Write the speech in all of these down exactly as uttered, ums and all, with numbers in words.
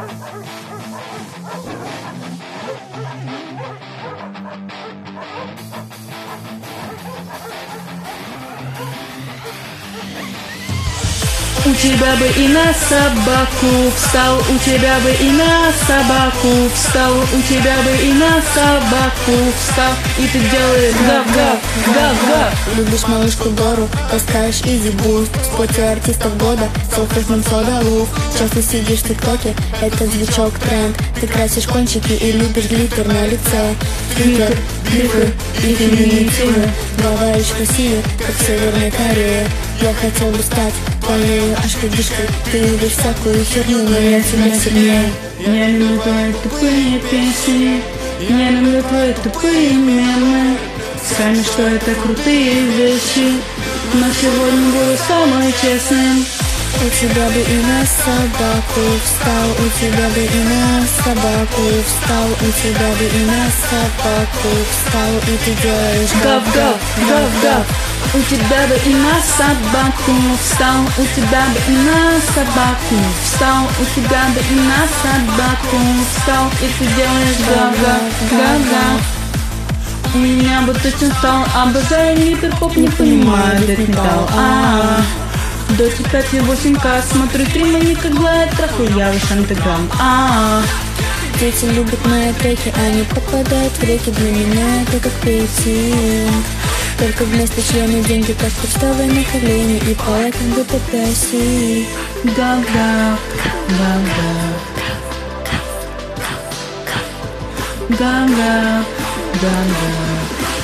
У тебя бы и на собаку встал, у тебя бы и на собаку встал, у тебя бы и на собаку встал, и ты делаешь гав-гав, гав-гав. Любишь малышку Дору, таскаешь изи буст. В споте артистов года селфишь нам сода лув. Часто сидишь в тиктоке, это звучок тренд. Ты красишь кончики и любишь глиттер на лице. Твиттер, грифы и феминитивы. Говоришь красивее, как в Северной Корее. Я хотел бы стать твоей ашкой-дишкой. Ты любишь всякую херню, но я тебя сильнее. Я люблю твои тупые песни, я люблю твои тупые мемы. Сами что это крутые вещи, но сегодня буду самым честным. У тебя бы и на собаку встал, у тебя бы и на собаку встал, у тебя бы и на собаку встал, и ты делаешь гав-гав, гав-гав. У тебя бы и на собаку встал, у тебя бы и на собаку встал, у тебя бы и на собаку встал, и ты делаешь гав-гав, гав-гав. У меня бы точно стал, обожаю гиперпоп, не понимаю дэт-металл. А-а-а. Доти пять и восемь ка, смотрю стримы, не как глайд, трахаю я весь андеграунд. А-а-а. Дети любят мои треки, они попадают в реки. Для меня это как пейтинг. Только вместо члена деньги, как почтовое направление. И пора как будто песни. Гав-гав, гав-гав, гав-гав, гав-гав.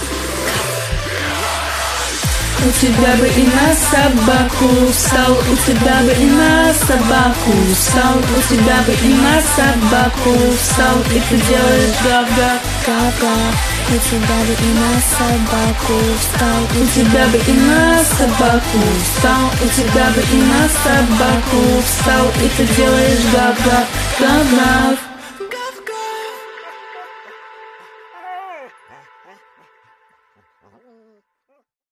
У тебя бы и на собаку встал, у тебя бы и на собаку встал, у тебя бы и на собаку встал, и ты делаешь гав-гав, гав-гав. У тебя бы и на собаку встал, у тебя бы и на собаку встал, у тебя бы и на собаку встал, и ты делаешь гав-гав, гав-гав.